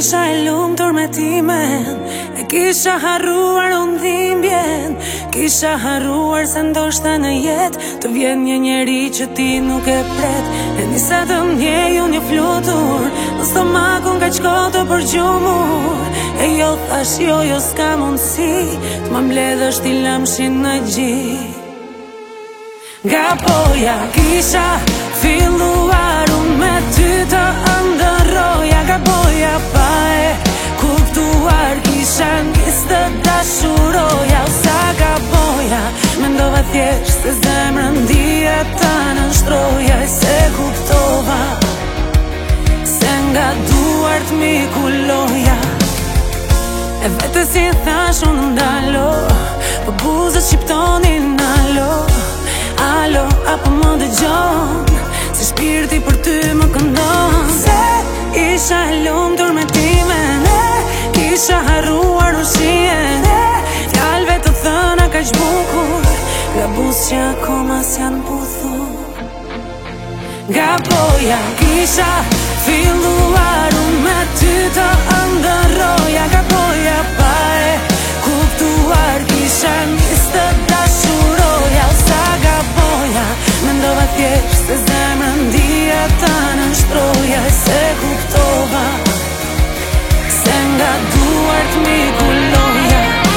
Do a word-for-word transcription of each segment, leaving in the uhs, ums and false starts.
kisha e lumtur me timen, e kisha harruar unë dhimbjen, kisha harruar se ndoshta në jet të vjen një njeri që ti nuk e pret. E nisa të mdjej unë një flutur në stomakun ka qkotë për gjumur. E jo thash jo jo s'ka mundësi të më mbledhësh ti lëmshin në gjik. Nga poja kisha filluar unë me ty të ndërroja. Nga poja pa e kuptuar kisha nis të dashuroja. O sa ka poja mendova thjesht se zemrën dia ta nështroja. E se kuptova se nga duart mi kuloja. E vete si thash unë ndalo, po buzët shqiptonin alo. Alo, apo më dëgjon, si shpirti për ty më këndon. Se isha e lumtur me timen, e kisha harruar ushqien, e fjalëve të thëna kaq bukur, gabus që akoma s'jan puthur. Nga poja kisha filluar unë me ty të ndërroja. Nga poja pa e kuptuar kisha nis të dashuroja. O sa ga poja mendova thjesht se zemrën dia ta nështroja. E se kuptova se nga duart mi kuloja.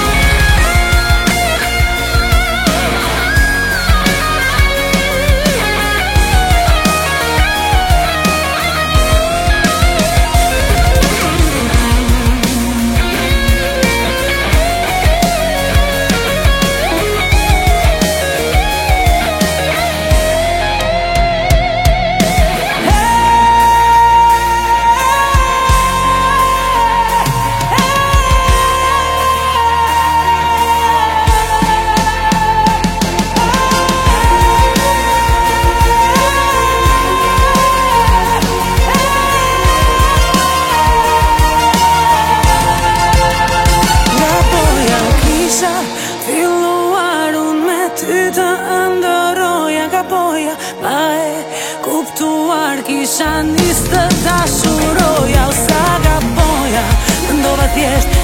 Kuptuar kisha nis të dashuroja. O sa ga poja mendova thjesht